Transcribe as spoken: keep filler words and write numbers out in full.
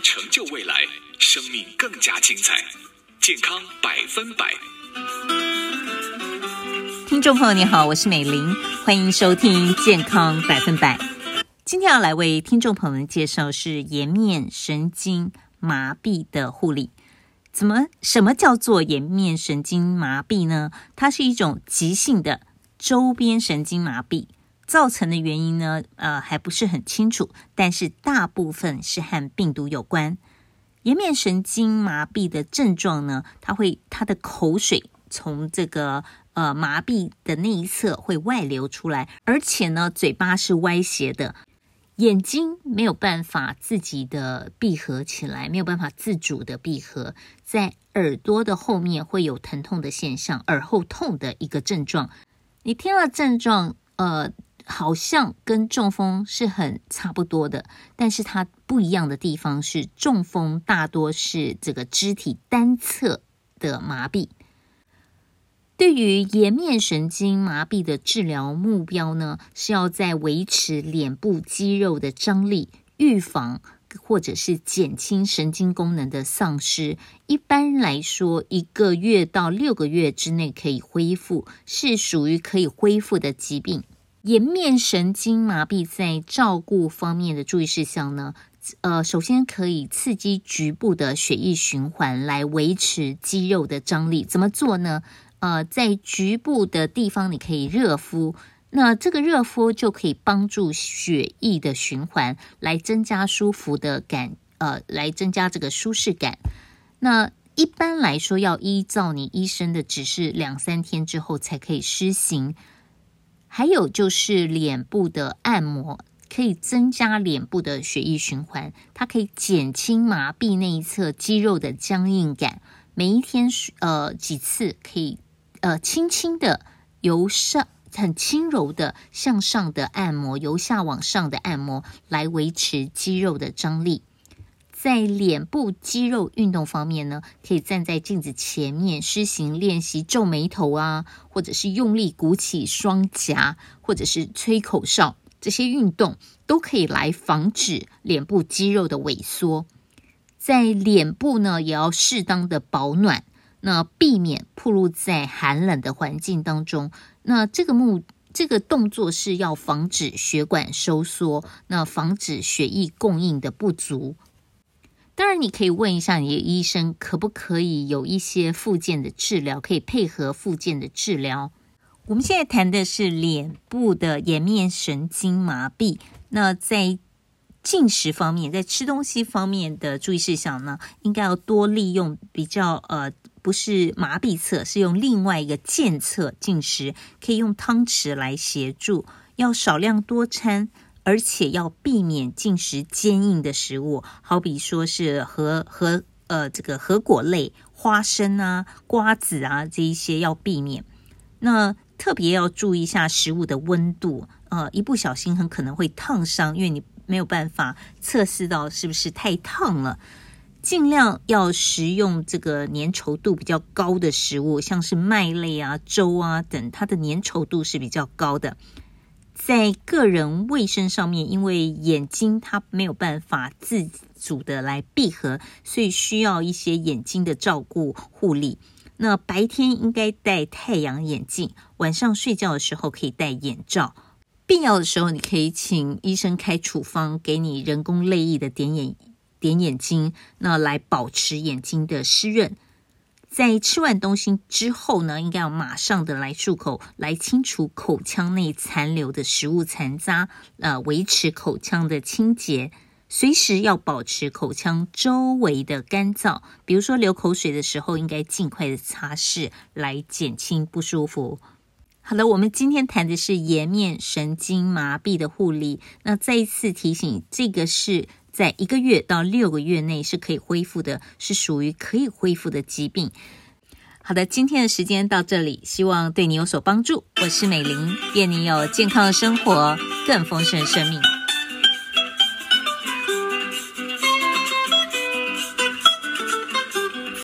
成就未来，生命更加精彩。健康百分百。 听众朋友你好，我是美玲，欢迎收听健康百分百。今天要来为听众朋友们介绍是颜面神经麻痹的护理。怎么什么叫做颜面神经麻痹呢？它是一种急性的周边神经麻痹，造成的原因呢，呃，还不是很清楚，但是大部分是和病毒有关。颜面神经麻痹的症状呢，它会它的口水从这个呃麻痹的那一侧会外流出来，而且呢，嘴巴是歪斜的，眼睛没有办法自己的闭合起来，没有办法自主的闭合，在耳朵的后面会有疼痛的现象，耳后痛的一个症状。你听了症状，呃。好像跟中风是很差不多的，但是它不一样的地方是，中风大多是这个肢体单侧的麻痹。对于颜面神经麻痹的治疗目标呢，是要在维持脸部肌肉的张力，预防或者是减轻神经功能的丧失。一般来说，一个月到六个月之内可以恢复，是属于可以恢复的疾病。颜面神经麻痹在照顾方面的注意事项呢，呃，首先可以刺激局部的血液循环来维持肌肉的张力。怎么做呢？呃，在局部的地方你可以热敷，那这个热敷就可以帮助血液的循环，来增加舒服的感，呃，来增加这个舒适感。那一般来说，要依照你医生的指示，两三天之后才可以施行。还有就是脸部的按摩，可以增加脸部的血液循环，它可以减轻麻痹那一侧肌肉的僵硬感。每一天呃几次可以呃轻轻的由上很轻柔的向上的按摩，由下往上的按摩，来维持肌肉的张力。在脸部肌肉运动方面呢，可以站在镜子前面施行练习皱眉头啊，或者是用力鼓起双颊，或者是吹口哨，这些运动都可以来防止脸部肌肉的萎缩。在脸部呢，也要适当的保暖，那避免暴露在寒冷的环境当中。那这个目这个动作是要防止血管收缩，那防止血液供应的不足。当然你可以问一下你的医生，可不可以有一些复健的治疗，可以配合复健的治疗。我们现在谈的是脸部的颜面神经麻痹，那在进食方面，在吃东西方面的注意事项呢，应该要多利用比较呃不是麻痹侧，是用另外一个健侧进食，可以用汤匙来协助，要少量多餐，而且要避免进食坚硬的食物，好比说是核核呃这个核果类、花生啊、瓜子啊这一些要避免。那特别要注意一下食物的温度，呃，一不小心很可能会烫伤，因为你没有办法测试到是不是太烫了。尽量要食用这个粘稠度比较高的食物，像是麦类啊、粥啊等，它的粘稠度是比较高的。在个人卫生上面，因为眼睛它没有办法自主的来闭合，所以需要一些眼睛的照顾护理。那白天应该戴太阳眼镜，晚上睡觉的时候可以戴眼罩。必要的时候，你可以请医生开处方给你人工泪液的点眼点眼睛，那来保持眼睛的湿润。在吃完东西之后呢，应该要马上的来漱口，来清除口腔内残留的食物残渣，呃，维持口腔的清洁。随时要保持口腔周围的干燥，比如说流口水的时候，应该尽快的擦拭，来减轻不舒服。好了，我们今天谈的是颜面神经麻痹的护理。那再一次提醒，这个是在一个月到六个月内是可以恢复的，是属于可以恢复的疾病。好的，今天的时间到这里，希望对你有所帮助。我是美玲，愿你有健康的生活，更丰盛的生命。